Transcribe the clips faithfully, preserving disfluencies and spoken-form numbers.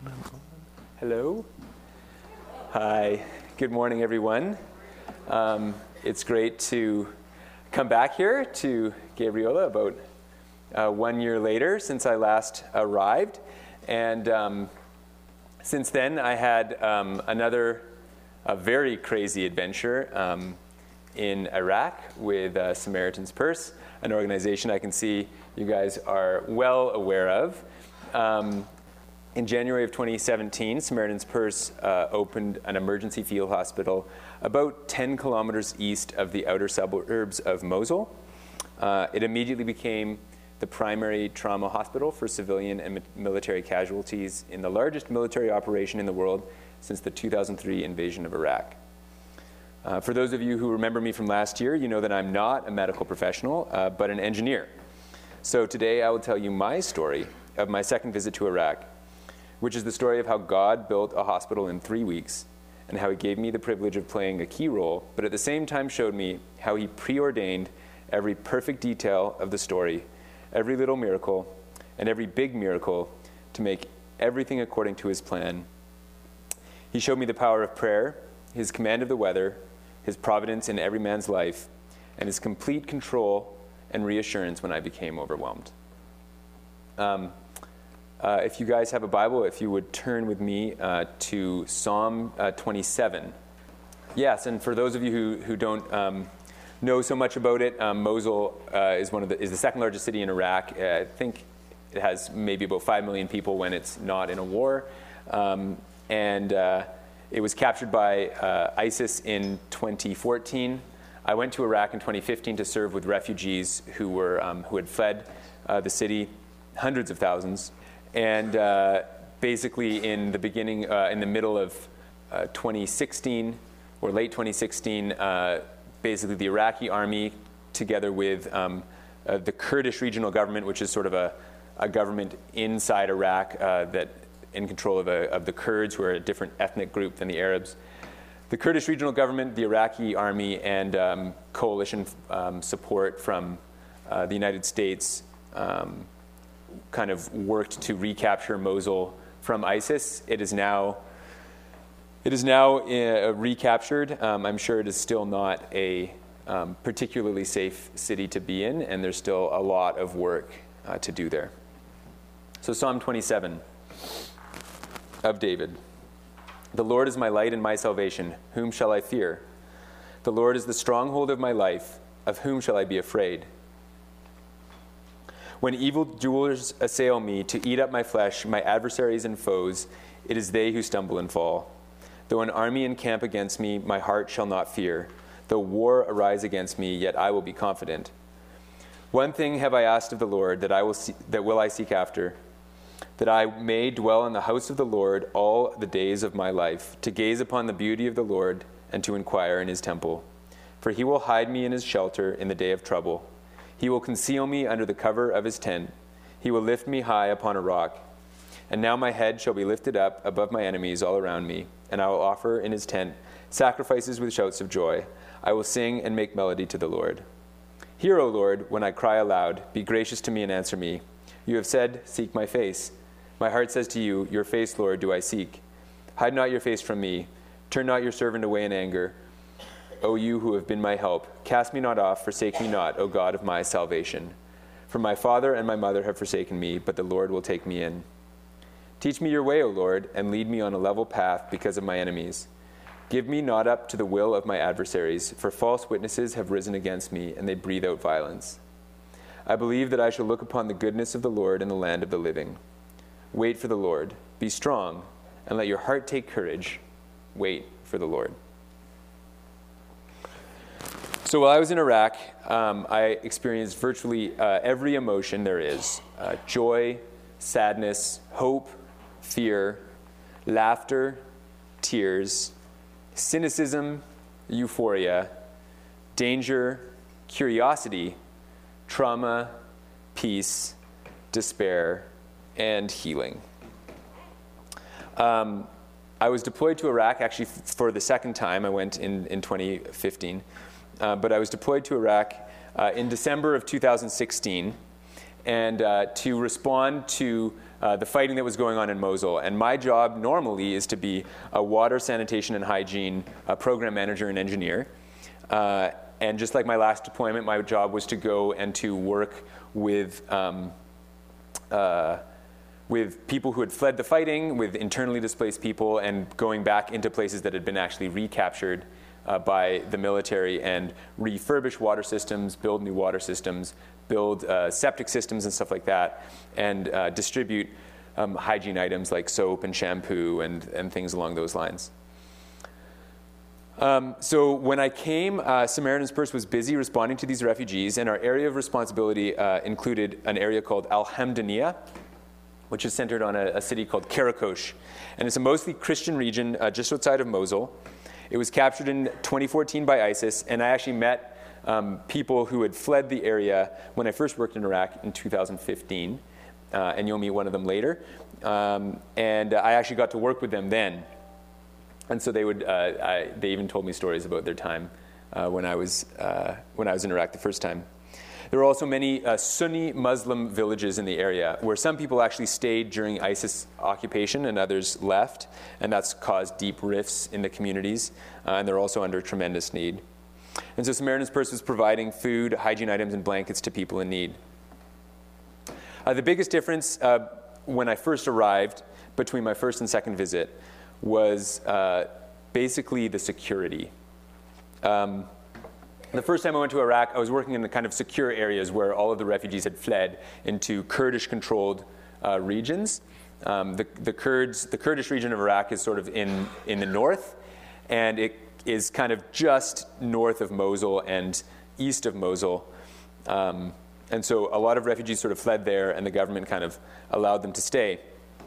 Hello. Hi. Good morning, everyone. Um, it's great to come back here to Gabriola about uh, one year later since I last arrived. And um, since then, I had um, another a very crazy adventure um, in Iraq with uh, Samaritan's Purse, an organization I can see you guys are well aware of. Um, In January of twenty seventeen, Samaritan's Purse uh, opened an emergency field hospital about ten kilometers east of the outer suburbs of Mosul. Uh, it immediately became the primary trauma hospital for civilian and military casualties in the largest military operation in the world since the two thousand three invasion of Iraq. Uh, for those of you who remember me from last year, you know that I'm not a medical professional, uh, but an engineer. So today I will tell you my story of my second visit to Iraq, which is the story of how God built a hospital in three weeks and how he gave me the privilege of playing a key role, but at the same time showed me how he preordained every perfect detail of the story, every little miracle, and every big miracle to make everything according to his plan. He showed me the power of prayer, his command of the weather, his providence in every man's life, and his complete control and reassurance when I became overwhelmed. Um, Uh, if you guys have a Bible, if you would turn with me uh, to Psalm uh, twenty-seven. Yes, and for those of you who, who don't um, know so much about it, um, Mosul uh, is one of the is the second largest city in Iraq. Uh, I think it has maybe about five million people when it's not in a war, um, and uh, it was captured by uh, ISIS in twenty fourteen. I went to Iraq in twenty fifteen to serve with refugees who were um, who had fled uh, the city, hundreds of thousands. And uh, basically in the beginning, uh, in the middle of uh, twenty sixteen, or late twenty sixteen, uh, basically the Iraqi army, together with um, uh, the Kurdish regional government, which is sort of a, a government inside Iraq uh, that in control of, a, of the Kurds, who are a different ethnic group than the Arabs. The Kurdish regional government, the Iraqi army, and um, coalition um, support from uh, the United States um, kind of worked to recapture Mosul from ISIS. It is now it is now uh, recaptured. Um, I'm sure it is still not a um, particularly safe city to be in, and there's still a lot of work uh, to do there. So Psalm twenty-seven of David. The Lord is my light and my salvation. Whom shall I fear? The Lord is the stronghold of my life. Of whom shall I be afraid? When evildoers assail me to eat up my flesh, my adversaries and foes, it is they who stumble and fall. Though an army encamp against me, my heart shall not fear. Though war arise against me, yet I will be confident. One thing have I asked of the Lord, that I will see, that will I seek after, that I may dwell in the house of the Lord all the days of my life, to gaze upon the beauty of the Lord and to inquire in his temple. For he will hide me in his shelter in the day of trouble. He will conceal me under the cover of his tent. He will lift me high upon a rock. And now my head shall be lifted up above my enemies all around me, and I will offer in his tent sacrifices with shouts of joy. I will sing and make melody to the Lord. Hear, O Lord, when I cry aloud. Be gracious to me and answer me. You have said, seek my face. My heart says to you, your face, Lord, do I seek. Hide not your face from me. Turn not your servant away in anger. O you who have been my help, cast me not off, forsake me not, O God of my salvation. For my father and my mother have forsaken me, but the Lord will take me in. Teach me your way, O Lord, and lead me on a level path because of my enemies. Give me not up to the will of my adversaries, for false witnesses have risen against me, and they breathe out violence. I believe that I shall look upon the goodness of the Lord in the land of the living. Wait for the Lord. Be strong, and let your heart take courage. Wait for the Lord. So while I was in Iraq, um, I experienced virtually uh, every emotion there is. Uh, joy, sadness, hope, fear, laughter, tears, cynicism, euphoria, danger, curiosity, trauma, peace, despair, and healing. Um, I was deployed to Iraq actually f- for the second time. I went in, in twenty fifteen. Uh, but I was deployed to Iraq uh, in December of two thousand sixteen, and uh, to respond to uh, the fighting that was going on in Mosul. And my job normally is to be a water, sanitation, and hygiene uh, program manager and engineer. Uh, and just like my last deployment, my job was to go and to work with um, uh, with people who had fled the fighting, with internally displaced people, and going back into places that had been actually recaptured uh, by the military, and refurbish water systems, build new water systems, build uh, septic systems and stuff like that, and uh, distribute um, hygiene items like soap and shampoo and, and things along those lines. Um, so when I came, uh, Samaritan's Purse was busy responding to these refugees, and our area of responsibility uh, included an area called Al-Hamdaniya, which is centered on a, a city called Karakosh. And it's a mostly Christian region uh, just outside of Mosul. It was captured in twenty fourteen by ISIS, and I actually met um, people who had fled the area when I first worked in Iraq in two thousand fifteen, uh, and you'll meet one of them later. Um, and uh, I actually got to work with them then. And so they would, uh, I, they even told me stories about their time uh, when I was uh, when I was in Iraq the first time. There were also many uh, Sunni Muslim villages in the area where some people actually stayed during ISIS occupation and others left, and that's caused deep rifts in the communities, uh, and they're also under tremendous need. And so Samaritan's Purse was providing food, hygiene items, and blankets to people in need. Uh, the biggest difference uh, when I first arrived between my first and second visit was uh, basically the security. Um, The first time I went to Iraq, I was working in the kind of secure areas where all of the refugees had fled into Kurdish-controlled uh, regions. Um, the, the Kurds, the Kurdish region of Iraq is sort of in, in the north, and it is kind of just north of Mosul and east of Mosul. Um, and so a lot of refugees sort of fled there, and the government kind of allowed them to stay.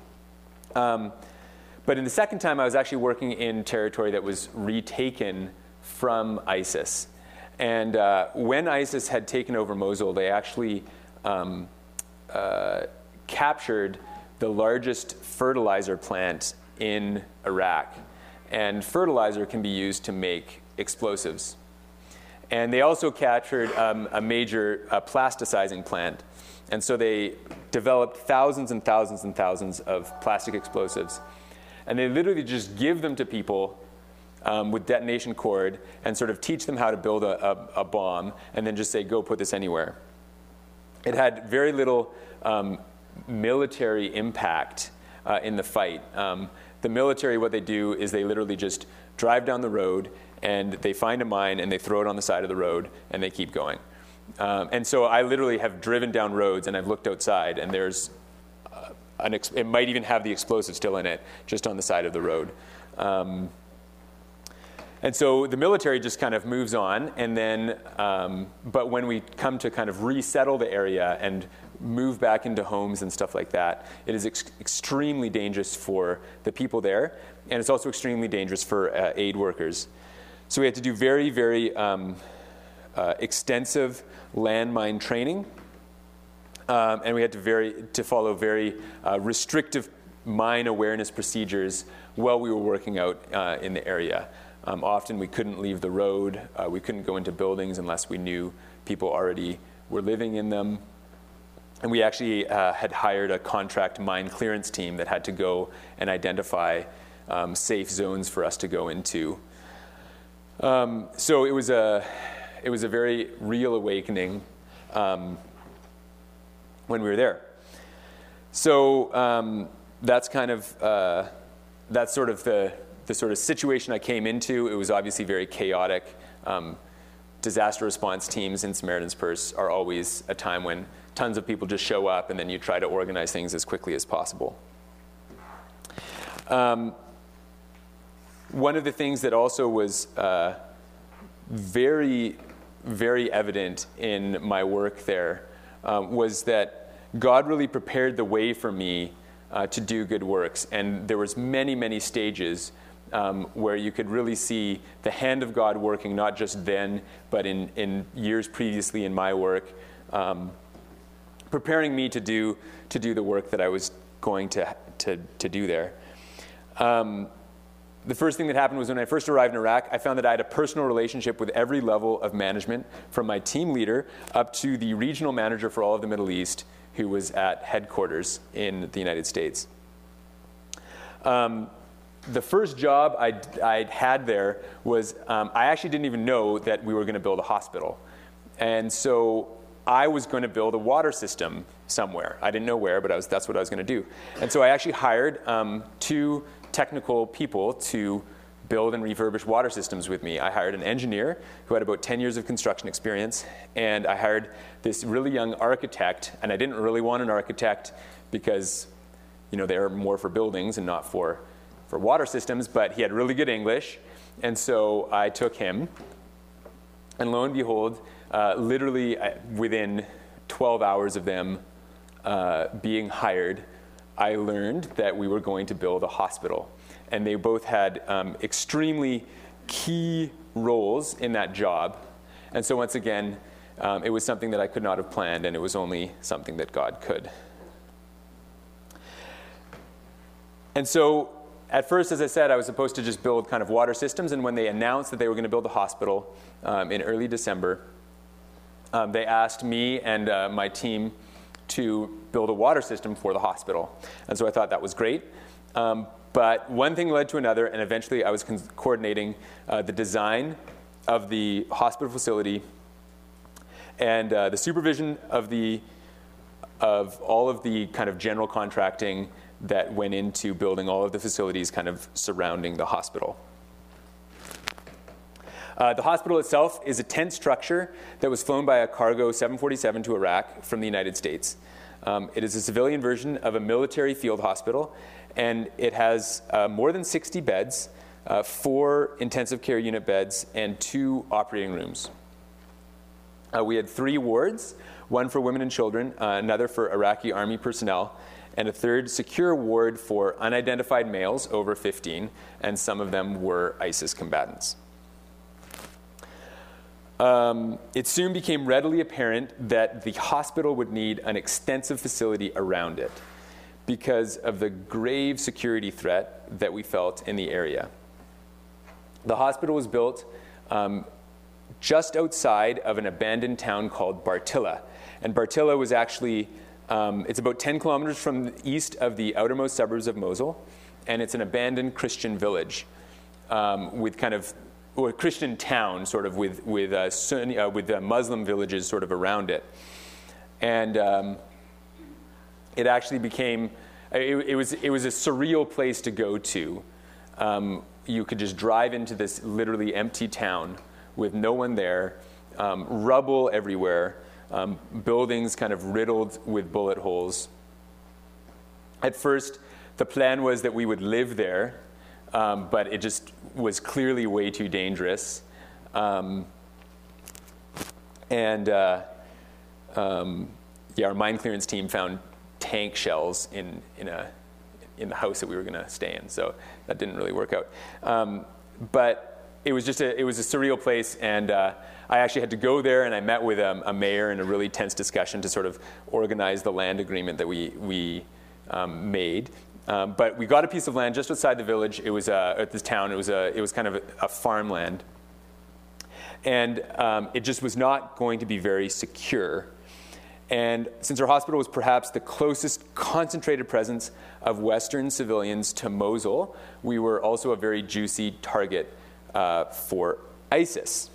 Um, but in the second time, I was actually working in territory that was retaken from ISIS. And uh, when ISIS had taken over Mosul, they actually um, uh, captured the largest fertilizer plant in Iraq. And fertilizer can be used to make explosives. And they also captured um, a major uh, plasticizing plant. And so they developed thousands and thousands and thousands of plastic explosives. And they literally just give them to people Um, with detonation cord, and sort of teach them how to build a, a, a bomb, and then just say, go put this anywhere. It had very little um, military impact uh, in the fight. Um, the military, what they do is they literally just drive down the road, and they find a mine, and they throw it on the side of the road, and they keep going. Um, and so I literally have driven down roads, and I've looked outside, and there's uh, an ex- it might even have the explosive still in it, just on the side of the road. Um, And so the military just kind of moves on, and then, um, but when we come to kind of resettle the area and move back into homes and stuff like that, it is ex- extremely dangerous for the people there, and it's also extremely dangerous for uh, aid workers. So we had to do very, very um, uh, extensive landmine training, um, and we had to very to follow very uh, restrictive mine awareness procedures while we were working out uh, in the area. Um, often we couldn't leave the road. Uh, we couldn't go into buildings unless we knew people already were living in them. And we actually uh, had hired a contract mine clearance team that had to go and identify um, safe zones for us to go into. Um, so it was a, it was a very real awakening um, when we were there. So um, that's kind of, uh, that's sort of the, the sort of situation I came into. It was obviously very chaotic. Um, disaster response teams in Samaritan's Purse are always a time when tons of people just show up, and then you try to organize things as quickly as possible. Um, one of the things that also was uh, very, very evident in my work there um, was that God really prepared the way for me uh, to do good works. And there was many, many stages Um, where you could really see the hand of God working, not just then, but in, in years previously in my work, um, preparing me to do to do the work that I was going to to, to do there. Um, the first thing that happened was when I first arrived in Iraq, I found that I had a personal relationship with every level of management, from my team leader up to the regional manager for all of the Middle East, who was at headquarters in the United States. Um, the first job I'd, I'd had there was, um, I actually didn't even know that we were going to build a hospital. And so I was going to build a water system somewhere. I didn't know where, but I was, that's what I was going to do. And so I actually hired um, two technical people to build and refurbish water systems with me. I hired an engineer who had about ten years of construction experience, and I hired this really young architect, and I didn't really want an architect because, you know, they're more for buildings and not for, for water systems, but he had really good English, and so I took him, and lo and behold, uh, literally within twelve hours of them uh, being hired, I learned that we were going to build a hospital. And they both had um, extremely key roles in that job. And so once again, um, it was something that I could not have planned, and it was only something that God could. And so at first, as I said, I was supposed to just build kind of water systems, and when they announced that they were going to build a hospital um, in early December, um, they asked me and uh, my team to build a water system for the hospital. And so I thought that was great. Um, But one thing led to another, and eventually I was con- coordinating uh, the design of the hospital facility and uh, the supervision of the of all of the kind of general contracting that went into building all of the facilities kind of surrounding the hospital. Uh, the hospital itself is a tent structure that was flown by a cargo seven forty-seven to Iraq from the United States. Um, it is a civilian version of a military field hospital, and it has uh, more than sixty beds, uh, four intensive care unit beds, and two operating rooms. Uh, we had three wards, one for women and children, uh, another for Iraqi army personnel, and a third secure ward for unidentified males over fifteen, and some of them were ISIS combatants. Um, it soon became readily apparent that the hospital would need an extensive facility around it because of the grave security threat that we felt in the area. The hospital was built um, just outside of an abandoned town called Bartilla. And Bartilla was actually, um, it's about ten kilometers from the east of the outermost suburbs of Mosul, and it's an abandoned Christian village um, with kind of or a Christian town, sort of with with uh, Sunni, uh, with uh, Muslim villages sort of around it, and um, it actually became it, it was it was a surreal place to go to. Um, you could just drive into this literally empty town with no one there, um, rubble everywhere, um, buildings kind of riddled with bullet holes. At first, the plan was that we would live there. Um, but it just was clearly way too dangerous. Um, and uh, um, yeah, our mine clearance team found tank shells in, in, a, in the house that we were going to stay in. So that didn't really work out. Um, but it was just a, it was a surreal place. And uh, I actually had to go there, and I met with um, a mayor in a really tense discussion to sort of organize the land agreement that we, we um, made. Um, but we got a piece of land just outside the village. It was uh, at this town. It was a it was kind of a, a farmland, and um, it just was not going to be very secure. And since our hospital was perhaps the closest concentrated presence of Western civilians to Mosul, we were also a very juicy target uh, for ISIS.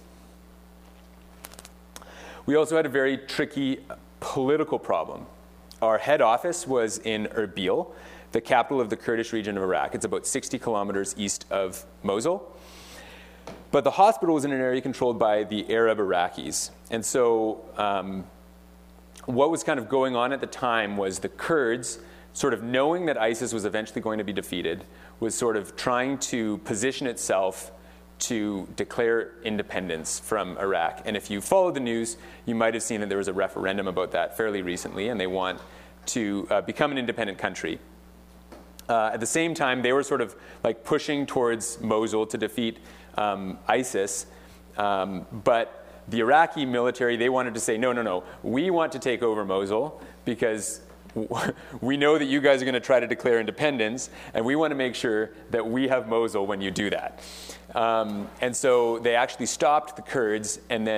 We also had a very tricky political problem. Our head office was in Erbil, the capital of the Kurdish region of Iraq. It's about sixty kilometers east of Mosul. But the hospital was in an area controlled by the Arab Iraqis. And so um, what was kind of going on at the time was the Kurds, sort of knowing that ISIS was eventually going to be defeated, was sort of trying to position itself to declare independence from Iraq. And if you followed the news, you might have seen that there was a referendum about that fairly recently, and they want to uh, become an independent country. Uh, at the same time, they were sort of like pushing towards Mosul to defeat um, ISIS, um, but the Iraqi military, they wanted to say, no, no, no, we want to take over Mosul because we know that you guys are going to try to declare independence, and we want to make sure that we have Mosul when you do that. Um, and so they actually stopped the Kurds, and then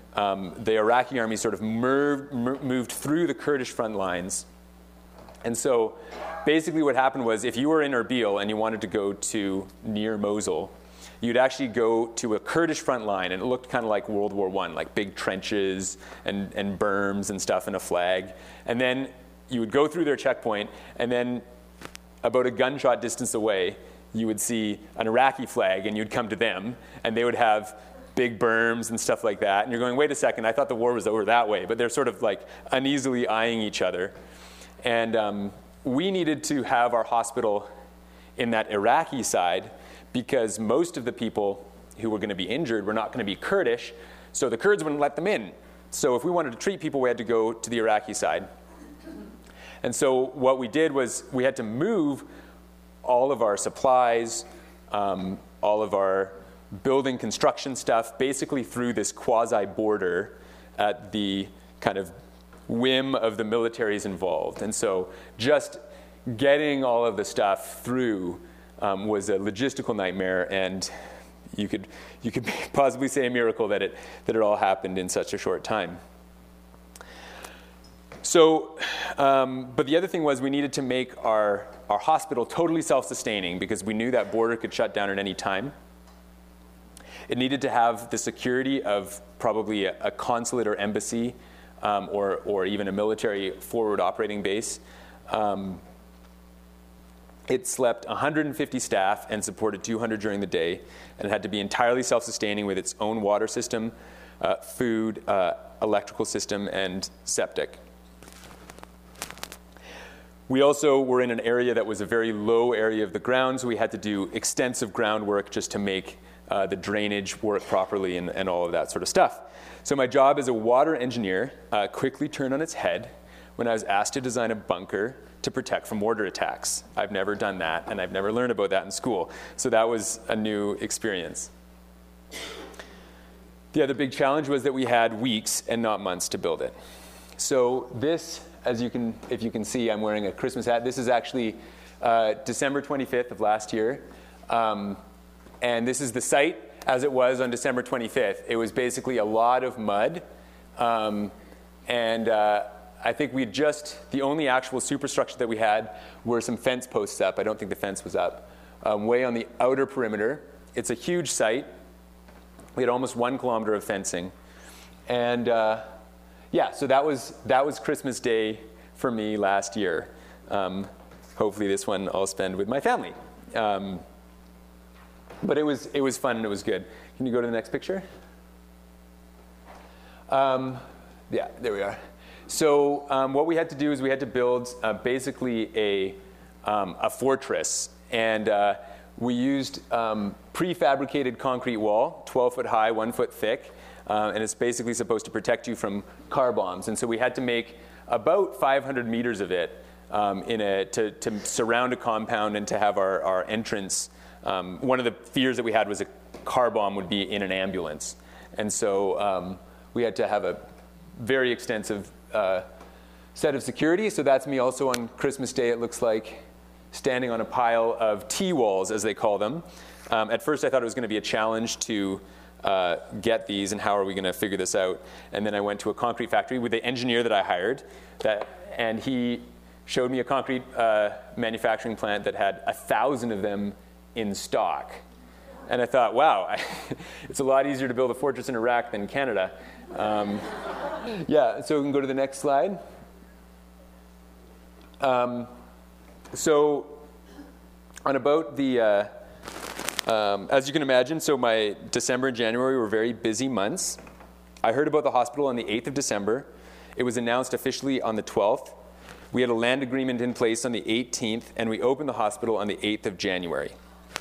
um, the Iraqi army sort of mer- mer- moved through the Kurdish front lines. And so basically what happened was if you were in Erbil and you wanted to go to near Mosul, you'd actually go to a Kurdish front line, and it looked kind of like World War One, like big trenches and, and berms and stuff and a flag. And then you would go through their checkpoint, and then about a gunshot distance away, you would see an Iraqi flag, and you'd come to them, and they would have big berms and stuff like that. And you're going, wait a second, I thought the war was over that way. But they're sort of like uneasily eyeing each other. And um, we needed to have our hospital in that Iraqi side because most of the people who were going to be injured were not going to be Kurdish, so the Kurds wouldn't let them in. So if we wanted to treat people, we had to go to the Iraqi side. And so what we did was we had to move all of our supplies, um, all of our building construction stuff, basically through this quasi-border at the kind of whim of the militaries involved. And so just getting all of the stuff through um, was a logistical nightmare, and you could you could possibly say a miracle that it that it all happened in such a short time. So, um, but the other thing was we needed to make our, our hospital totally self-sustaining because we knew that border could shut down at any time. It needed to have the security of probably a, a consulate or embassy um, or, or even a military forward operating base. Um, it slept one hundred fifty staff and supported two hundred during the day, and it had to be entirely self-sustaining with its own water system, uh, food, uh, electrical system, and septic. We also were in an area that was a very low area of the ground, so we had to do extensive groundwork just to make uh, the drainage work properly and, and all of that sort of stuff. So my job as a water engineer uh, quickly turned on its head when I was asked to design a bunker to protect from mortar attacks. I've never done that, and I've never learned about that in school. So that was a new experience. The other big challenge was that we had weeks and not months to build it. So this, as you can, if you can see, I'm wearing a Christmas hat. This is actually uh, December twenty-fifth of last year. Um, and this is the site as it was on December twenty-fifth. It was basically a lot of mud. Um, and uh, I think we just, the only actual superstructure that we had were some fence posts up. I don't think the fence was up. Um, way on the outer perimeter. It's a huge site. We had almost one kilometer of fencing. And uh, yeah, so that was that was Christmas Day for me last year. Um, hopefully this one I'll spend with my family. Um, but it was it was fun and it was good. Can you go to the next picture? Um, yeah, there we are. So um, what we had to do is we had to build uh, basically a, um, a fortress. And uh, we used um, prefabricated concrete wall, twelve foot high, one foot thick. Uh, and it's basically supposed to protect you from car bombs. And so we had to make about five hundred meters of it um, in a, to, to surround a compound and to have our, our entrance. Um, one of the fears that we had was a car bomb would be in an ambulance. And so um, we had to have a very extensive uh, set of security. So that's me also on Christmas Day, it looks like, standing on a pile of T-walls, as they call them. Um, at first I thought it was going to be a challenge to Uh, get these and how are we going to figure this out. And then I went to a concrete factory with the engineer that I hired, that, and he showed me a concrete uh, manufacturing plant that had a thousand of them in stock. And I thought, wow, I, it's a lot easier to build a fortress in Iraq than Canada. Um, yeah, so we can go to the next slide. Um, so on about the uh, Um, as you can imagine, so my December and January were very busy months. I heard about the hospital on the eighth of December. It was announced officially on the twelfth. We had a land agreement in place on the eighteenth, and we opened the hospital on the eighth of January.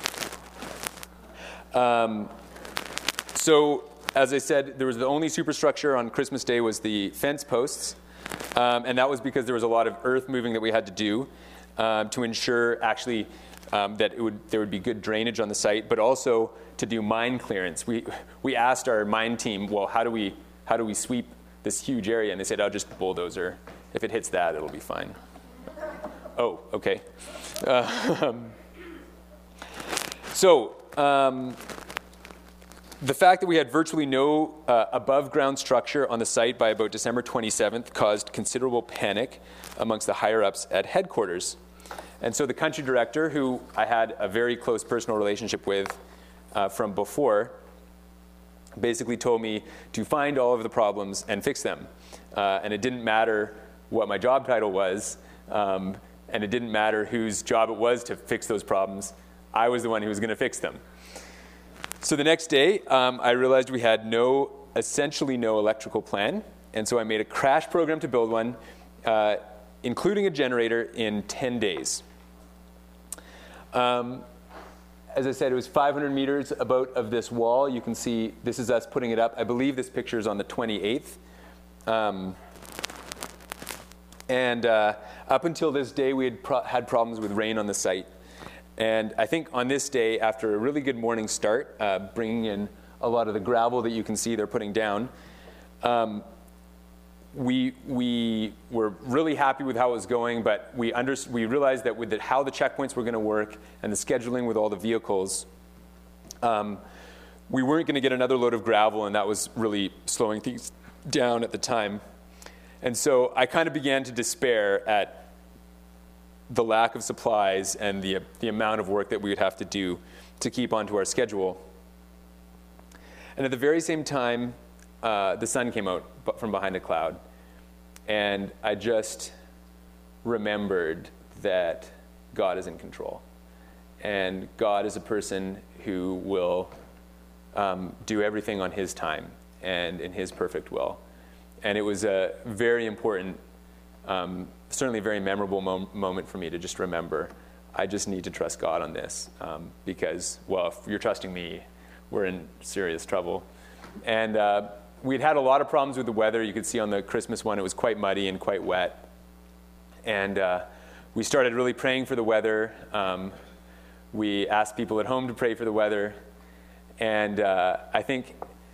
Um, so, as I said, there was the only superstructure on Christmas Day was the fence posts, um, and that was because there was a lot of earth moving that we had to do um, to ensure actually Um, that it would, there would be good drainage on the site, but also to do mine clearance. We we asked our mine team, well, how do we how do we sweep this huge area? And they said, oh, just bulldozer. If it hits that, it'll be fine. Oh, okay. Uh, um, so um, the fact that we had virtually no uh, above-ground structure on the site by about December twenty-seventh caused considerable panic amongst the higher-ups at headquarters. And so the country director, who I had a very close personal relationship with uh, from before, basically told me to find all of the problems and fix them. Uh, and it didn't matter what my job title was, um, and it didn't matter whose job it was to fix those problems. I was the one who was going to fix them. So the next day, um, I realized we had no, essentially no electrical plan, and so I made a crash program to build one, uh, including a generator, in ten days. Um, as I said, it was five hundred meters about of this wall. You can see this is us putting it up. I believe this picture is on the twenty-eighth. Um, and uh, up until this day, we had pro- had problems with rain on the site. And I think on this day, after a really good morning start, uh, bringing in a lot of the gravel that you can see they're putting down, um, we we were really happy with how it was going, but we under, we realized that with the, how the checkpoints were going to work and the scheduling with all the vehicles, um, we weren't going to get another load of gravel, and that was really slowing things down at the time. And so I kind of began to despair at the lack of supplies and the, the amount of work that we would have to do to keep onto our schedule. And at the very same time, uh, the sun came out from behind a cloud. And I just remembered that God is in control. And God is a person who will um, do everything on his time and in his perfect will. And it was a very important Um, certainly a very memorable mom- moment for me to just remember, I just need to trust God on this, um, because, well, if you're trusting me, we're in serious trouble. And uh, we'd had a lot of problems with the weather. You could see on the Christmas one, it was quite muddy and quite wet. And uh, we started really praying for the weather. Um, we asked people at home to pray for the weather. And uh, I think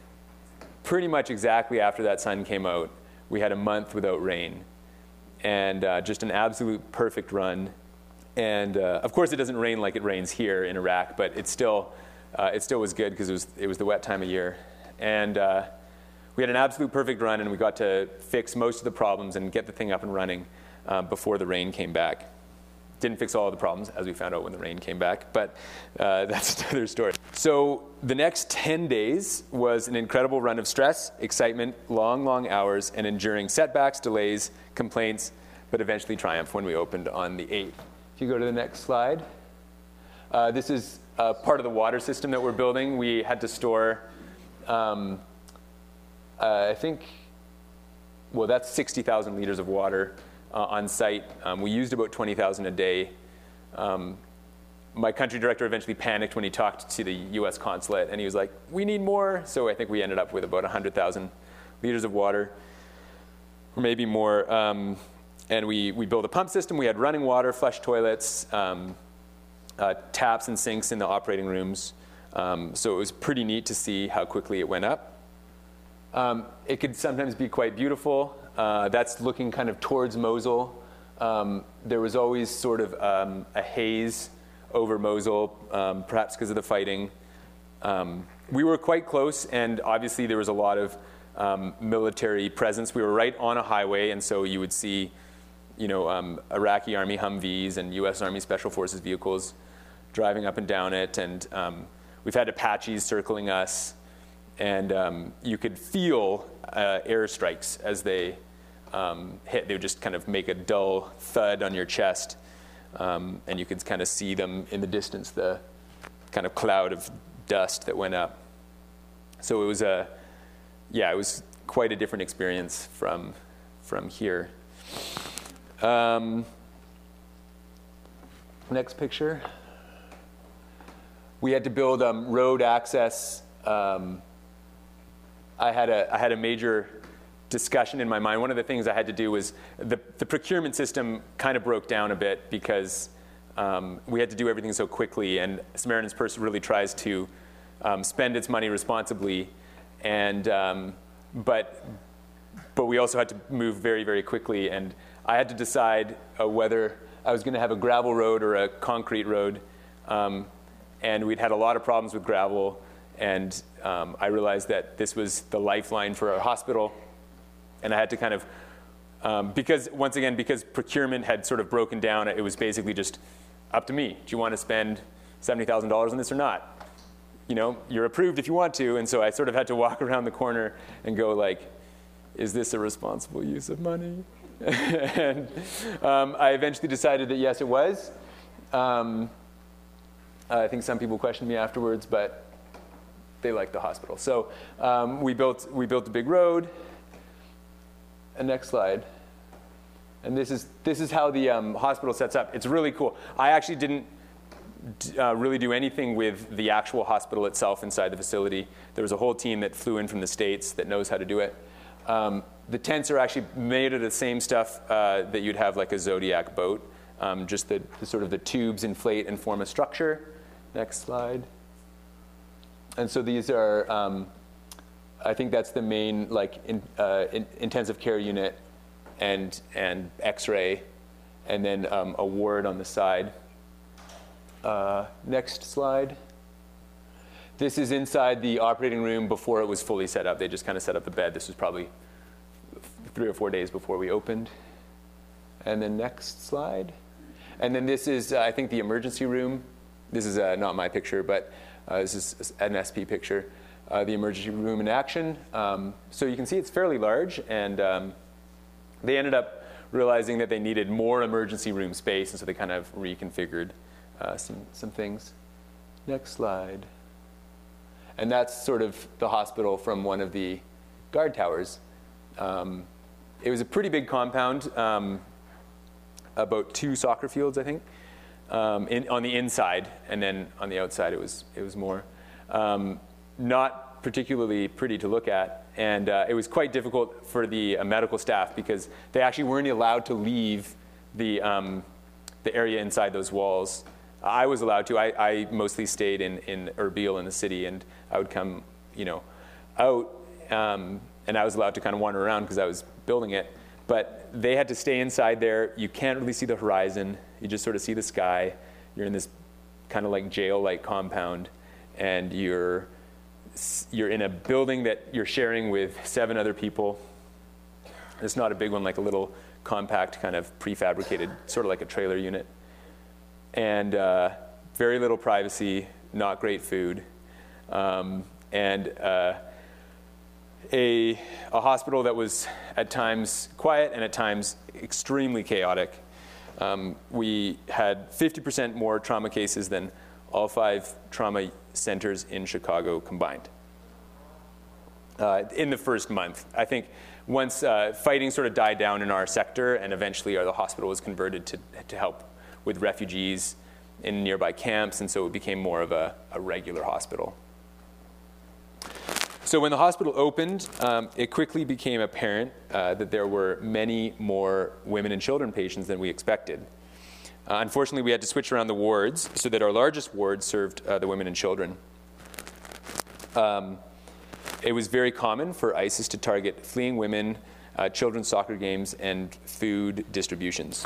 pretty much exactly after that sun came out, we had a month without rain. And uh, just an absolute perfect run. And uh, of course, it doesn't rain like it rains here in Iraq, but it still, uh, it still was good because it was, it was the wet time of year. And uh, we had an absolute perfect run, and we got to fix most of the problems and get the thing up and running uh, before the rain came back. Didn't fix all of the problems, as we found out when the rain came back, but uh, that's another story. So the next ten days was an incredible run of stress, excitement, long, long hours, and enduring setbacks, delays, complaints, but eventually triumph when we opened on the eighth. If you go to the next slide. Uh, this is uh, part of the water system that we're building. We had to store, um, uh, I think, well, that's sixty thousand liters of water uh, on site. Um, we used about twenty thousand a day. Um, my country director eventually panicked when he talked to the U S consulate, and he was like, we need more. So I think we ended up with about one hundred thousand liters of water, or maybe more. Um, and we, we built a pump system. We had running water, flush toilets, um, uh, taps and sinks in the operating rooms. Um, so it was pretty neat to see how quickly it went up. Um, it could sometimes be quite beautiful. Uh, that's looking kind of towards Mosul. Um, there was always sort of um, a haze over Mosul, um, perhaps because of the fighting. Um, we were quite close, and obviously there was a lot of um, military presence. We were right on a highway, and so you would see, you know, um, Iraqi Army Humvees and U S Army Special Forces vehicles driving up and down it, and um, we've had Apaches circling us, and um, you could feel uh, airstrikes as they um, hit. They would just kind of make a dull thud on your chest, um, and you could kind of see them in the distance, the kind of cloud of dust that went up. So it was a, yeah, it was quite a different experience from from here. Um, next picture. We had to build um, road access. Um, I had a I had a major discussion in my mind. One of the things I had to do was the the procurement system kind of broke down a bit because um, we had to do everything so quickly, and Samaritan's Purse really tries to um, spend its money responsibly, and um, but but we also had to move very very quickly, and I had to decide uh, whether I was going to have a gravel road or a concrete road. Um, And we'd had a lot of problems with gravel, And um, I realized that this was the lifeline for our hospital. And I had to kind of, um, because once again, because procurement had sort of broken down, it was basically just up to me. Do you want to spend seventy thousand dollars on this or not? You know, you're approved if you want to. And so I sort of had to walk around the corner and go like, is this a responsible use of money? and um, I eventually decided that yes, it was. Um, I think some people questioned me afterwards, but they liked the hospital. So um, we built we built a big road. And next slide. And this is this is how the um, hospital sets up. It's really cool. I actually didn't uh, really do anything with the actual hospital itself inside the facility. There was a whole team that flew in from the States that knows how to do it. Um, the tents are actually made of the same stuff uh, that you'd have like a Zodiac boat. Um, just the, the sort of the tubes inflate and form a structure. Next slide. And so these are, um, I think that's the main like in, uh, in, intensive care unit and, and X-ray, and then um, a ward on the side. Uh, next slide. This is inside the operating room before it was fully set up. They just kind of set up the bed. This was probably three or four days before we opened. And then next slide. And then this is, uh, I think, the emergency room. This is uh, not my picture, but uh, this is an S P picture. Uh, the emergency room in action. Um, so you can see it's fairly large, and um, they ended up realizing that they needed more emergency room space, and so they kind of reconfigured uh, some, some things. Next slide. And that's sort of the hospital from one of the guard towers. Um, it was a pretty big compound, um, about two soccer fields, I think, um, in, on the inside, and then on the outside it was, it was more. Um, not particularly pretty to look at, and uh, it was quite difficult for the uh, medical staff because they actually weren't allowed to leave the, um, the area inside those walls. I was allowed to. I, I mostly stayed in, in Erbil in the city, and I would come, you know, out, um, and I was allowed to kind of wander around because I was building it. But they had to stay inside there. You can't really see the horizon. You just sort of see the sky. You're in this kind of like jail-like compound, and you're you're in a building that you're sharing with seven other people. It's not a big one, like a little compact kind of prefabricated, sort of like a trailer unit. And uh, very little privacy, not great food, um, and uh, a, a hospital that was at times quiet and at times extremely chaotic. Um, we had fifty percent more trauma cases than all five trauma centers in Chicago combined. Uh, in the first month, I think once uh, fighting sort of died down in our sector, and eventually our, the hospital was converted to, to help with refugees in nearby camps, and so it became more of a, a regular hospital. So when the hospital opened, um, it quickly became apparent uh, that there were many more women and children patients than we expected. Uh, unfortunately, we had to switch around the wards so that our largest ward served uh, the women and children. Um, it was very common for ISIS to target fleeing women, uh, children's soccer games, and food distributions.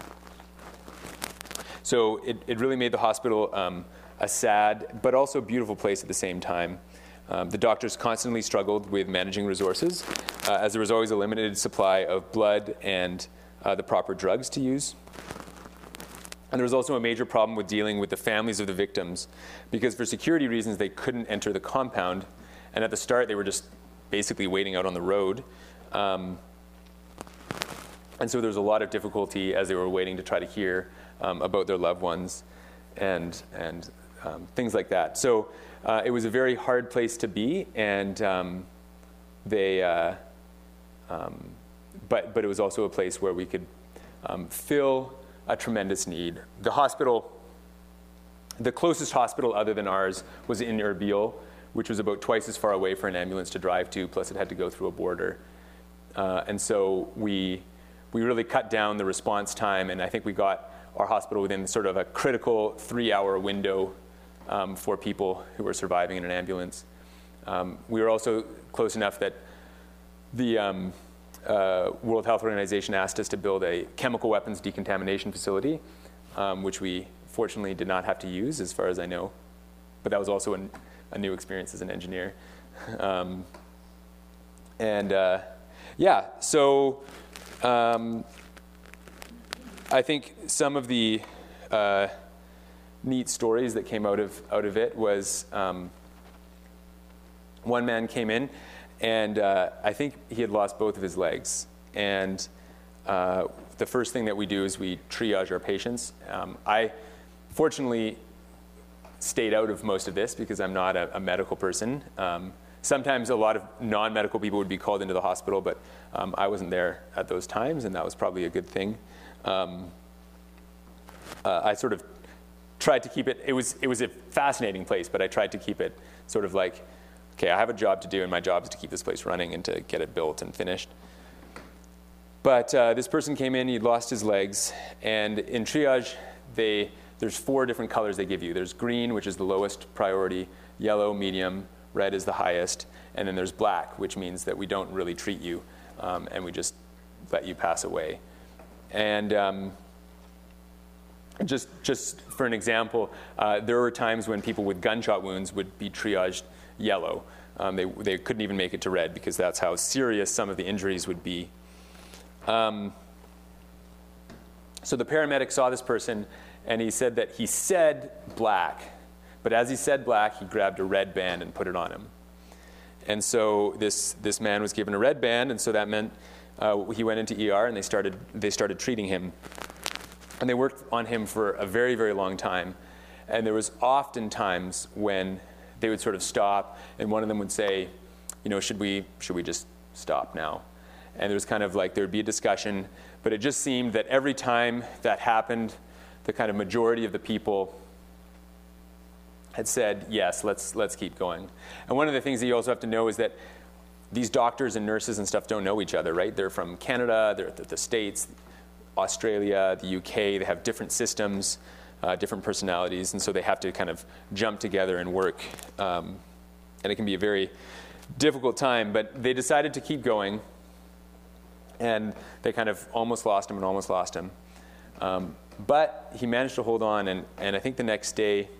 So it, it really made the hospital um, a sad but also beautiful place at the same time. Um, the doctors constantly struggled with managing resources, uh, as there was always a limited supply of blood and uh, the proper drugs to use. And there was also a major problem with dealing with the families of the victims, because for security reasons they couldn't enter the compound, and at the start they were just basically waiting out on the road. Um, and so there was a lot of difficulty as they were waiting to try to hear um, about their loved ones and, and um, things like that. So uh, it was a very hard place to be, and um, they, uh, um, but, but it was also a place where we could um, fill a tremendous need. The hospital, the closest hospital other than ours was in Erbil, which was about twice as far away for an ambulance to drive to, plus it had to go through a border. Uh, and so we, we really cut down the response time, and I think we got our hospital within sort of a critical three-hour window um, for people who were surviving in an ambulance. Um, we were also close enough that the um, uh, World Health Organization asked us to build a chemical weapons decontamination facility, um, which we fortunately did not have to use, as far as I know. But that was also a a new experience as an engineer. Um, and uh, yeah, so um, I think some of the uh, neat stories that came out of out of it was um, one man came in, and uh, I think he had lost both of his legs. And uh, the first thing that we do is we triage our patients. Um, I fortunately stayed out of most of this because I'm not a, a medical person. Um, sometimes a lot of non-medical people would be called into the hospital, but um, I wasn't there at those times, and that was probably a good thing. Um, uh, I sort of tried to keep it, it was, it was a fascinating place, but I tried to keep it sort of like, okay, I have a job to do, and my job is to keep this place running and to get it built and finished. But uh, this person came in, he'd lost his legs, and in triage, they, there's four different colors they give you. There's green, which is the lowest priority, yellow, medium, red is the highest, and then there's black, which means that we don't really treat you, um, and we just let you pass away. And um, just, just for an example, uh, there were times when people with gunshot wounds would be triaged yellow. Um, they, they couldn't even make it to red because that's how serious some of the injuries would be. Um, so the paramedic saw this person, and he said that he said black, but as he said black, he grabbed a red band and put it on him. And so this this man was given a red band, and so that meant uh, he went into E R, and they started they started treating him. And they worked on him for a very, very long time. And there was often times when they would sort of stop, and one of them would say, you know, should we should we just stop now? And there was kind of like, there would be a discussion, but it just seemed that every time that happened, the kind of majority of the people had said, yes, let's let's keep going. And one of the things that you also have to know is that these doctors and nurses and stuff don't know each other, right? They're from Canada, they're the, the States, Australia, the U K, they have different systems, uh, different personalities, and so they have to kind of jump together and work. Um, and it can be a very difficult time, but they decided to keep going. And they kind of almost lost him and almost lost him. Um, but he managed to hold on, and, and I think the next day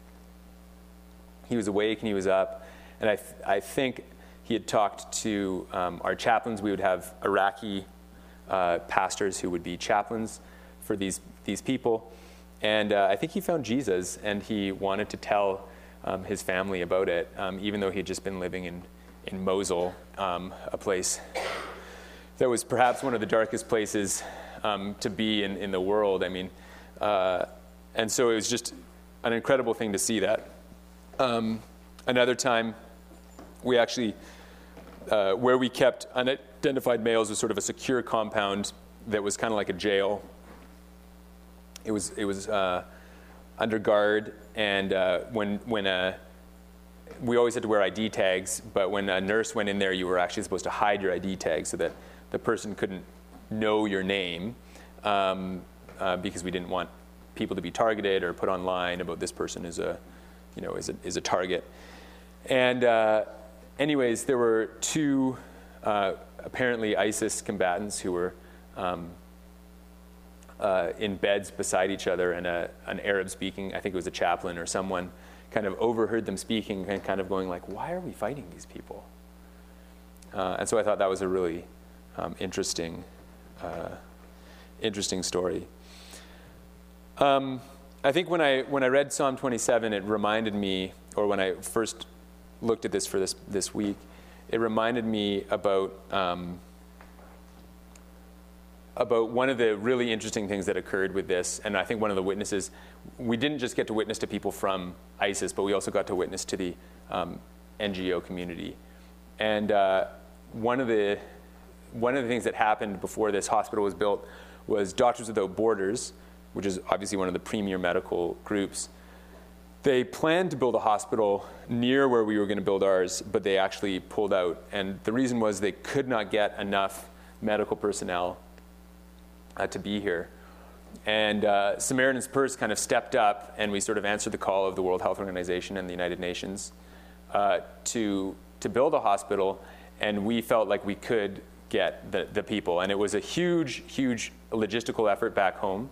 he was awake and he was up. And I, th- I think he had talked to um, our chaplains. We would have Iraqi uh, pastors who would be chaplains for these, these people. And uh, I think he found Jesus, and he wanted to tell um, his family about it, um, even though he had just been living in, in Mosul, um, a place that was perhaps one of the darkest places um, to be in, in the world. I mean, uh, and so it was just an incredible thing to see that. Um, another time, we actually, uh, where we kept unidentified males was sort of a secure compound that was kind of like a jail. It was it was uh, under guard, and uh, when when a we always had to wear I D tags, but when a nurse went in there, you were actually supposed to hide your I D tag so that the person couldn't know your name, um, uh, because we didn't want people to be targeted or put online about this person is a, you know, is a is a target. And uh, anyways, there were two uh, apparently ISIS combatants who were um, uh, in beds beside each other, and a, an Arab-speaking, I think it was a chaplain or someone, kind of overheard them speaking and kind of going like, why are we fighting these people? Uh, and so I thought that was a really um, interesting, uh, interesting story. Um, I think when I when I read Psalm twenty-seven, it reminded me, or when I first looked at this for this this week, it reminded me about um, about one of the really interesting things that occurred with this. And I think one of the witnesses, we didn't just get to witness to people from ISIS, but we also got to witness to the um, N G O community. And uh, one of the one of the things that happened before this hospital was built was Doctors Without Borders, which is obviously one of the premier medical groups. They planned to build a hospital near where we were going to build ours, but they actually pulled out. And the reason was they could not get enough medical personnel uh, to be here. And uh, Samaritan's Purse kind of stepped up, and we sort of answered the call of the World Health Organization and the United Nations uh, to to build a hospital, and we felt like we could get the, the people. And it was a huge, huge logistical effort back home.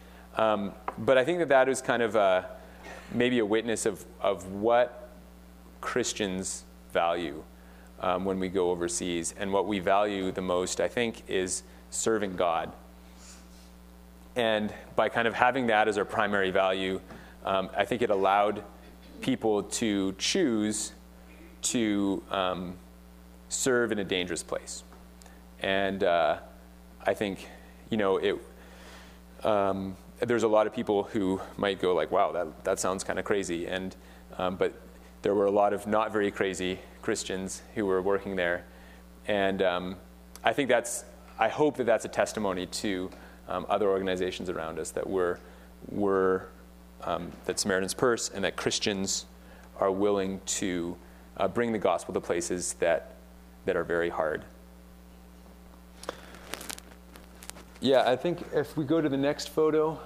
Um, but I think that that is kind of a, maybe a witness of, of what Christians value um, when we go overseas. And what we value the most, I think, is serving God. And by kind of having that as our primary value, um, I think it allowed people to choose to um, serve in a dangerous place. And uh, I think, you know, it. Um, there's a lot of people who might go like, wow, that, that sounds kind of crazy. And um, but there were a lot of not very crazy Christians who were working there. And um, I think that's, I hope that that's a testimony to um, other organizations around us, that we're, we're um, that Samaritan's Purse and that Christians are willing to uh, bring the gospel to places that, that are very hard. Yeah, I think if we go to the next photo,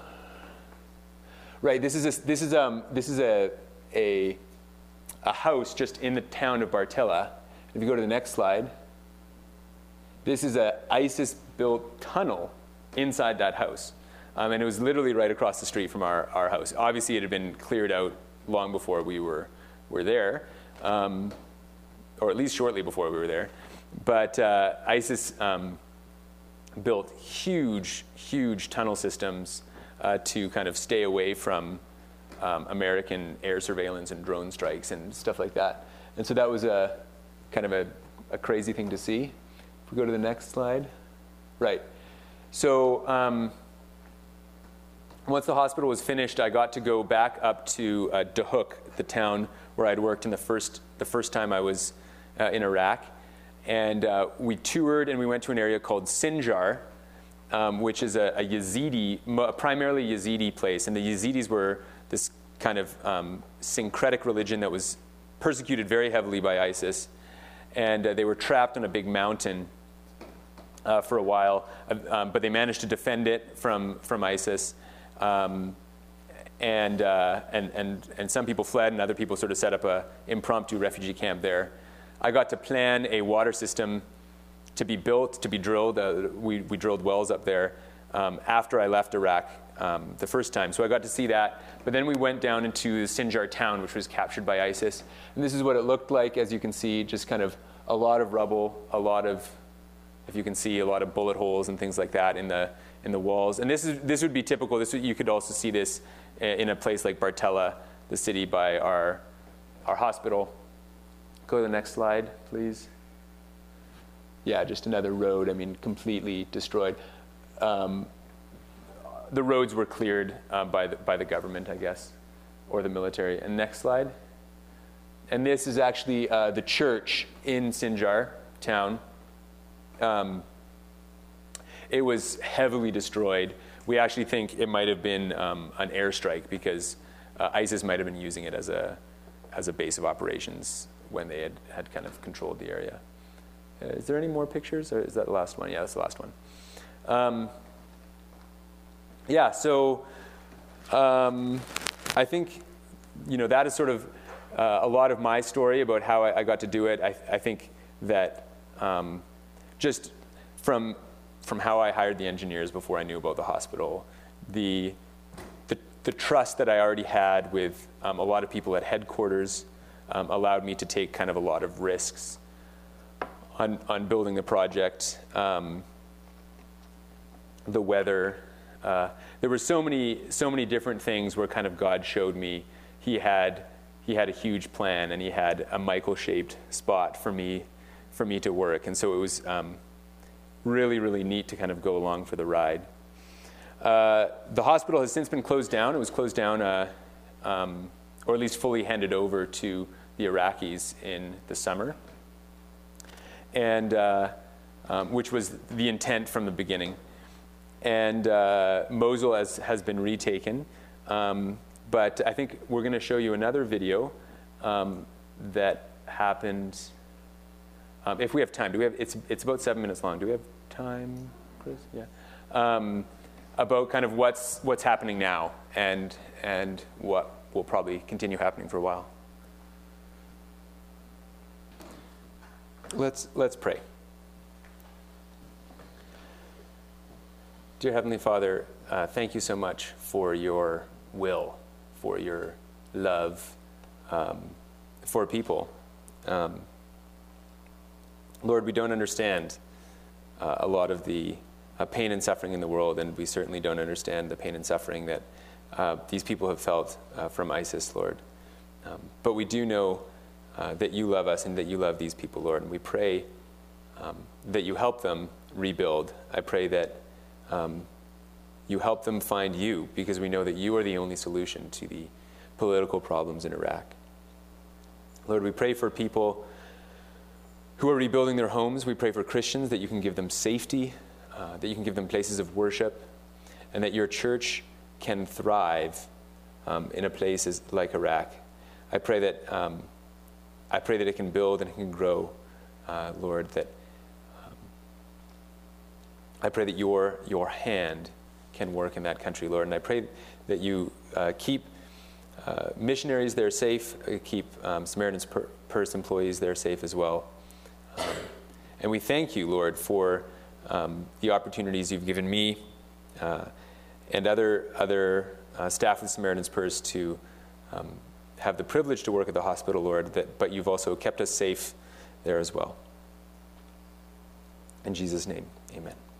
right? This is a, this is um this is a a a house just in the town of Bartella. If you go to the next slide, this is a ISIS-built tunnel inside that house, um, and it was literally right across the street from our our house. Obviously, it had been cleared out long before we were were there, um, or at least shortly before we were there. But uh, ISIS. Um, built huge, huge tunnel systems uh, to kind of stay away from um, American air surveillance and drone strikes and stuff like that. And so that was a kind of a, a crazy thing to see. If we go to the next slide. Right. So um, once the hospital was finished, I got to go back up to uh, Duhok, the town where I'd worked in the first, the first time I was uh, in Iraq. And uh, we toured and we went to an area called Sinjar, um, which is a, a Yazidi, a primarily Yazidi place. And the Yazidis were this kind of um, syncretic religion that was persecuted very heavily by ISIS. And uh, they were trapped on a big mountain uh, for a while, um, but they managed to defend it from, from ISIS. Um, and, uh, and, and, and some people fled and other people sort of set up an impromptu refugee camp there. I got to plan a water system to be built, to be drilled. Uh, we, we drilled wells up there um, after I left Iraq um, the first time. So I got to see that. But then we went down into Sinjar town, which was captured by ISIS. And this is what it looked like, as you can see, just kind of a lot of rubble, a lot of, if you can see, a lot of bullet holes and things like that in the in the walls. And this is this would be typical. This you could also see this in a place like Bartella, the city by our our hospital. Go to the next slide, please. Yeah, just another road, I mean, completely destroyed. Um, the roads were cleared uh, by, the, by the government, I guess, or the military. And next slide. And this is actually uh, the church in Sinjar town. Um, it was heavily destroyed. We actually think it might have been um, an airstrike because uh, ISIS might have been using it as a, as a base of operations when they had, had kind of controlled the area. Uh, is there any more pictures, or is that the last one? Yeah, that's the last one. Um, yeah, so um, I think, you know, that is sort of uh, a lot of my story about how I, I got to do it. I, I think that um, just from from how I hired the engineers before I knew about the hospital, the the, the trust that I already had with um, a lot of people at headquarters, Um, allowed me to take kind of a lot of risks on, on building the project. Um, the weather, uh, there were so many so many different things where kind of God showed me he had he had a huge plan and he had a Michael-shaped spot for me for me to work, and so it was um, really really neat to kind of go along for the ride. Uh, the hospital has since been closed down. It was closed down, uh, um, or at least fully handed over to the Iraqis in the summer, and uh, um, which was the intent from the beginning. And uh, Mosul has, has been retaken, um, but I think we're going to show you another video um, that happened. Um, if we have time, do we have? It's it's about seven minutes long. Do we have time, Chris? Yeah. Um, about kind of what's what's happening now, and and what will probably continue happening for a while. Let's let's pray. Dear Heavenly Father, uh, thank you so much for your will, for your love, um, for people. Um, Lord, we don't understand uh, a lot of the uh, pain and suffering in the world, and we certainly don't understand the pain and suffering that uh, these people have felt uh, from ISIS, Lord. Um, but we do know uh, that you love us and that you love these people, Lord, and we pray um, that you help them rebuild. I pray that um, you help them find you, because we know that you are the only solution to the political problems in Iraq. Lord, we pray for people who are rebuilding their homes. We pray for Christians that you can give them safety, uh, that you can give them places of worship, and that your church can thrive um, in a place as, like Iraq. I pray that um, I pray that it can build and it can grow, uh, Lord. That um, I pray that your your hand can work in that country, Lord. And I pray that you uh, keep uh, missionaries there safe, uh, keep um, Samaritan's Pur- Purse employees there safe as well. Um, and we thank you, Lord, for um, the opportunities you've given me uh, and other other uh, staff of Samaritan's Purse to um, have the privilege to work at the hospital, Lord, that, but you've also kept us safe there as well. In Jesus' name, amen.